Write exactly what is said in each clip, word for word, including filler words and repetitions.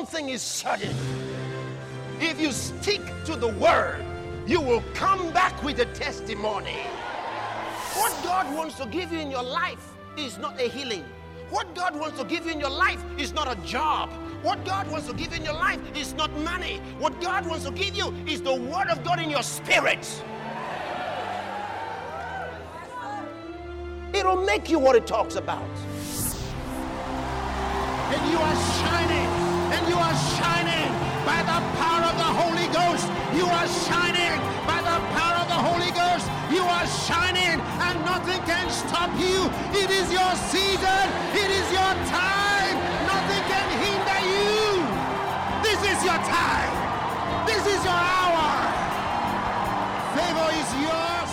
thing is certain. If you stick to the word, you will come back with a testimony. What God wants to give you in your life is not a healing. What God wants to give you in your life is not a job. What God wants to give you in your life is not money. What God wants to give you is the word of God in your spirit. It'll make you what it talks about. And you are shining, and you are shining by the power of the Holy Ghost. You are shining by the power of the Holy Ghost. You are shining, and nothing can stop you. It is your season. It is your time. Nothing can hinder you. This is your time. This is your hour. Favor is yours.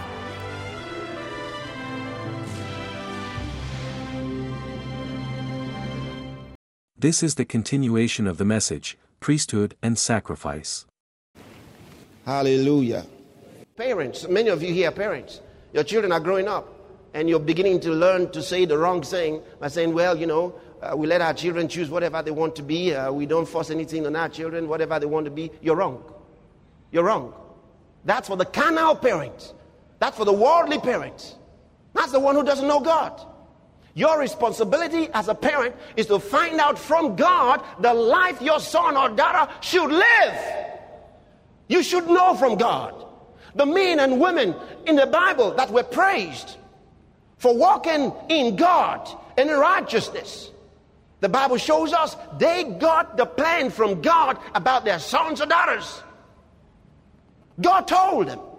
This is the continuation of the message, priesthood and sacrifice. Hallelujah. Parents, many of you here are parents. Your children are growing up, and you're beginning to learn to say the wrong thing by saying, well, you know, uh, we let our children choose whatever they want to be. Uh, we don't force anything on our children, whatever they want to be. You're wrong. You're wrong. That's for the carnal parent. That's for the worldly parent. That's the one who doesn't know God. Your responsibility as a parent is to find out from God the life your son or daughter should live. You should know from God. The men and women in the Bible that were praised for walking in God and in righteousness, the Bible shows us they got the plan from God about their sons or daughters. God told them.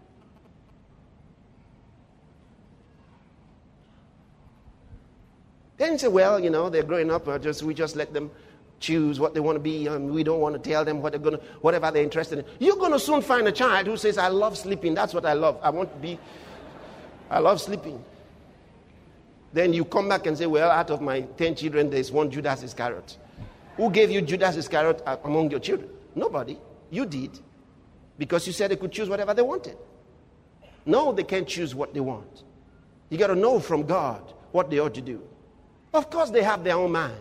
Then say, well, you know, they're growing up, or just we just let them choose what they want to be. Um, we don't want to tell them what they're going to, whatever they're interested in. You're going to soon find a child who says, I love sleeping. That's what I love. I want to be, I love sleeping. Then you come back and say, well, out of my ten children, there's one Judas Iscariot. Who gave you Judas Iscariot among your children? Nobody. You did. Because you said they could choose whatever they wanted. No, they can't choose what they want. You got to know from God what they ought to do. Of course, they have their own mind.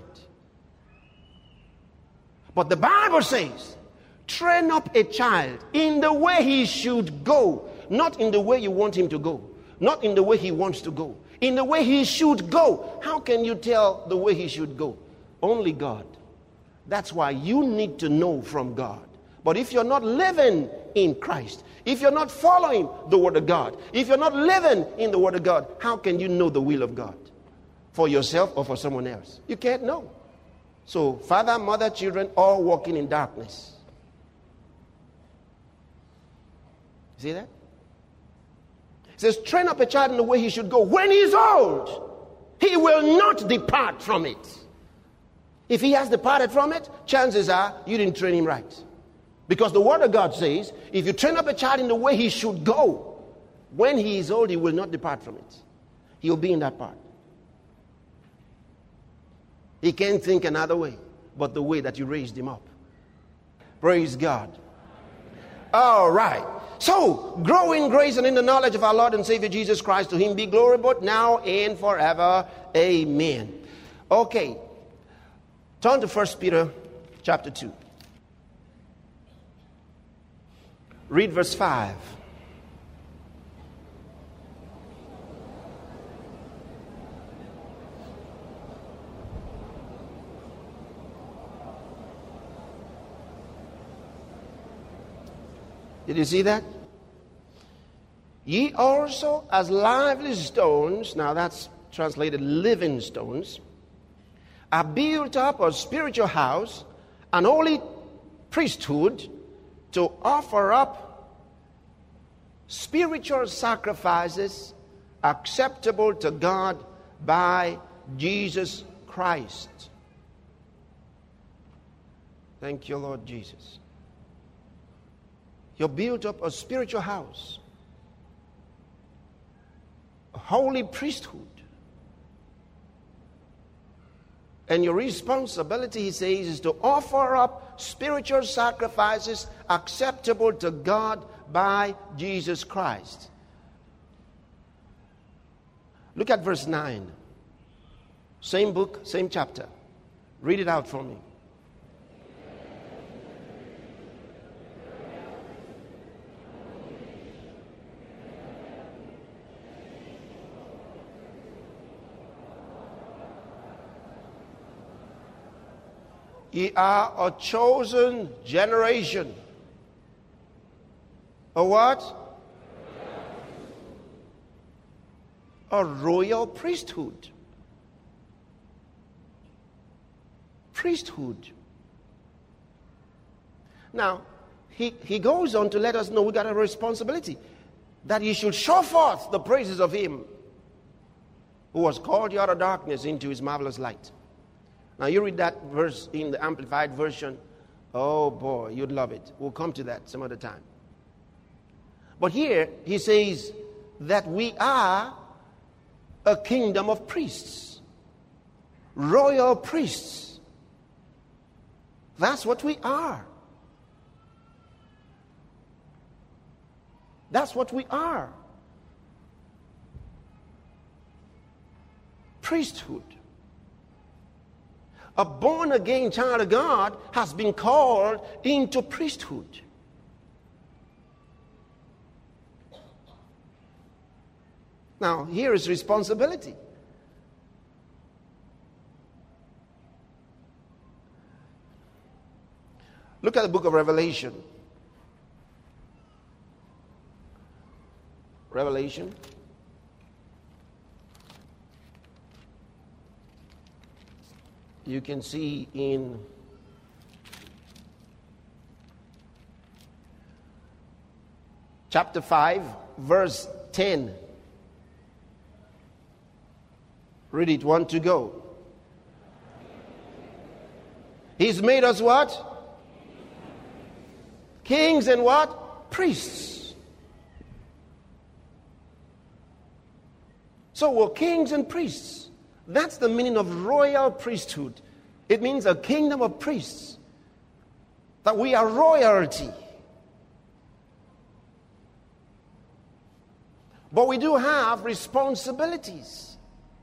But the Bible says, train up a child in the way he should go, not in the way you want him to go, not in the way he wants to go, in the way he should go. How can you tell the way he should go? Only God. That's why you need to know from God. But if you're not living in Christ, if you're not following the Word of God, if you're not living in the Word of God, how can you know the will of God? For yourself or for someone else? You can't know. So, father, mother, children, all walking in darkness. See that? It says, train up a child in the way he should go. When he's old, he will not depart from it. If he has departed from it, chances are you didn't train him right. Because the Word of God says, if you train up a child in the way he should go, when he is old, he will not depart from it. He will be in that part. He can't think another way but the way that you raised him up. Praise God. All right. So, grow in grace and in the knowledge of our Lord and Savior Jesus Christ. To him be glory both now and forever. Amen. Okay. Turn to First Peter chapter two. Read verse five. Did you see that? Ye also as lively stones, now that's translated living stones, are built up a spiritual house, an holy priesthood, to offer up spiritual sacrifices acceptable to God by Jesus Christ. Thank you, Lord Jesus. You built up a spiritual house, a holy priesthood. And your responsibility, he says, is to offer up spiritual sacrifices acceptable to God by Jesus Christ. Look at verse nine. Same book, same chapter. Read it out for me. Ye are a chosen generation. A what? A royal priesthood. Priesthood. Now, he, he goes on to let us know we got a responsibility that he should show forth the praises of him who has called you out of darkness into his marvelous light. Now, you read that verse in the Amplified Version. Oh boy, you'd love it. We'll come to that some other time. But here, he says that we are a kingdom of priests. Royal priests. That's what we are. That's what we are. Priesthood. A born-again child of God has been called into priesthood. Now, here is responsibility. Look at the book of Revelation. Revelation. You can see in chapter five, verse ten. Read it, one to go. He's made us what? Kings and what? Priests. So we're kings and priests. That's the meaning of royal priesthood. It means a kingdom of priests. That we are royalty. But we do have responsibilities.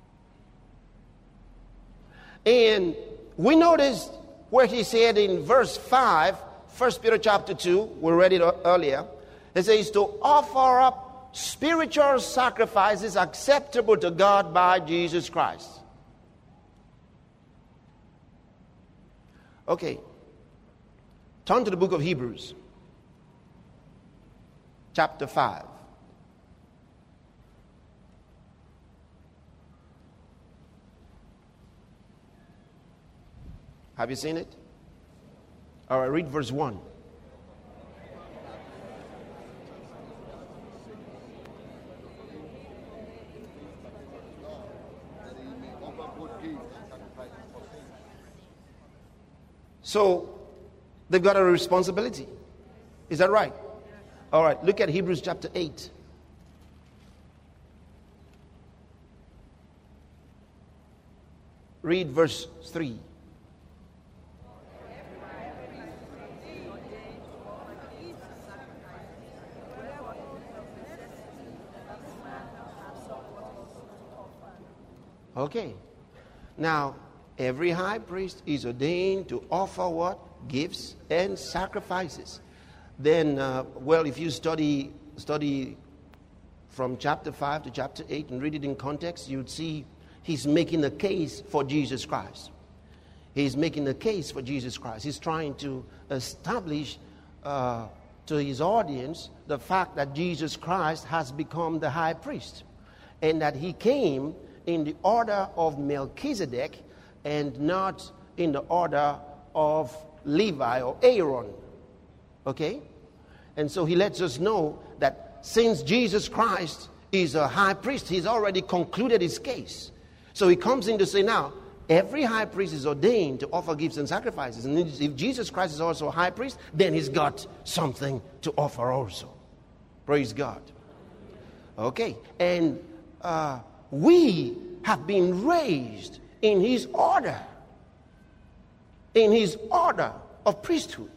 And we noticed where he said in verse five, First Peter chapter two, we read it earlier. It says to offer up spiritual sacrifices acceptable to God by Jesus Christ. Okay. Turn to the book of Hebrews, chapter five. Have you seen it? All right, read verse one. So, they've got a responsibility. Is that right? All right, look at Hebrews chapter eight. Read verse three. Okay. Now, every high priest is ordained to offer what? Gifts and sacrifices. Then, uh, well, if you study study from chapter five to chapter eight and read it in context, you'd see he's making a case for Jesus Christ. He's making a case for Jesus Christ. He's trying to establish uh, to his audience the fact that Jesus Christ has become the high priest and that he came in the order of Melchizedek and not in the order of Levi or Aaron. Okay? And so he lets us know that since Jesus Christ is a high priest, he's already concluded his case. So he comes in to say, now, every high priest is ordained to offer gifts and sacrifices. And if Jesus Christ is also a high priest, then he's got something to offer also. Praise God. Okay. And uh, we have been raised in his order. In his order of priesthood.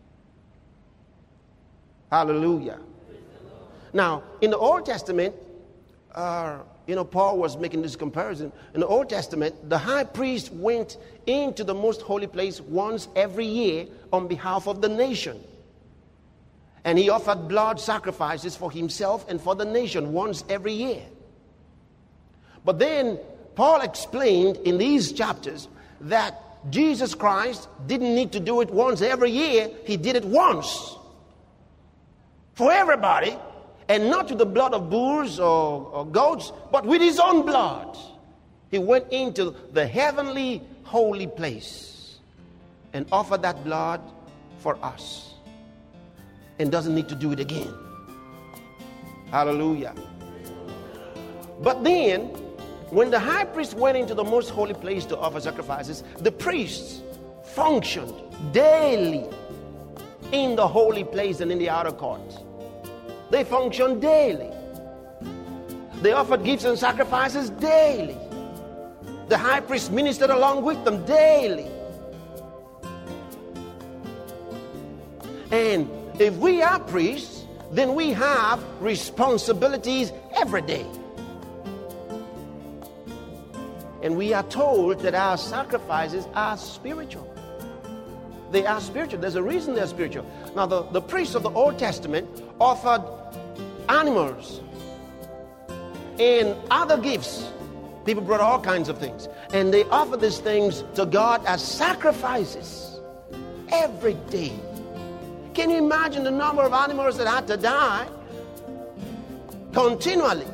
Hallelujah. Now, in the Old Testament, uh, you know, Paul was making this comparison. In the Old Testament, the high priest went into the most holy place once every year on behalf of the nation. And he offered blood sacrifices for himself and for the nation once every year. But then Paul explained in these chapters that Jesus Christ didn't need to do it once every year. He did it once for everybody, and not with the blood of bulls or, or goats, but with his own blood. He went into the heavenly holy place and offered that blood for us, and doesn't need to do it again. Hallelujah. But then, when the high priest went into the most holy place to offer sacrifices, the priests functioned daily in the holy place and in the outer court. They functioned daily. They offered gifts and sacrifices daily. The high priest ministered along with them daily. And if we are priests, then we have responsibilities every day. And we are told that our sacrifices are spiritual. They are spiritual. There's a reason they're spiritual. Now, the, the priests of the Old Testament offered animals and other gifts. People brought all kinds of things. And they offered these things to God as sacrifices every day. Can you imagine the number of animals that had to die continually?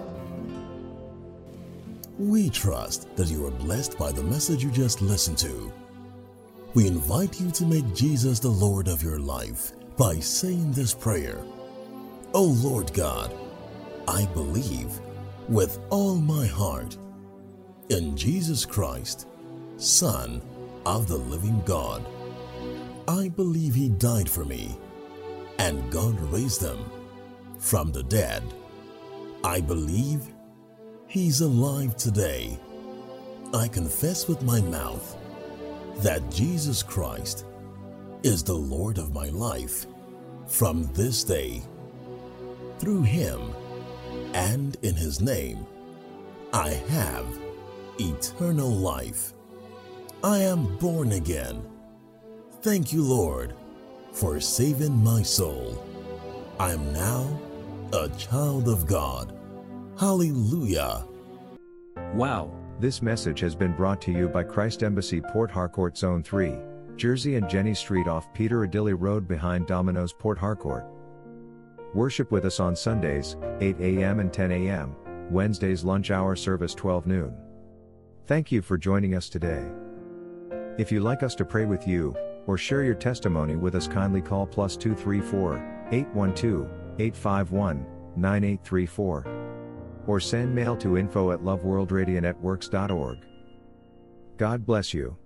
We trust that you are blessed by the message you just listened to. We invite you to make Jesus the Lord of your life by saying this prayer. O Lord God, I believe with all my heart in Jesus Christ, Son of the living God. I believe he died for me, and God raised him from the dead. I believe he's alive today. I confess with my mouth that Jesus Christ is the Lord of my life from this day. Through him and in his name, I have eternal life. I am born again. Thank you, Lord, for saving my soul. I am now a child of God. Hallelujah. Wow. This message has been brought to you by Christ Embassy Port Harcourt Zone three, Jersey and Jenny Street off Peter Adilli Road behind Domino's Port Harcourt. Worship with us on Sundays, eight a m and ten a m, Wednesdays lunch hour service twelve noon. Thank you for joining us today. If you'd like us to pray with you, or share your testimony with us, kindly call plus two three four, eight one two, eight five one, nine eight three four. Or send mail to info at loveworldradionetworks dot org. God bless you.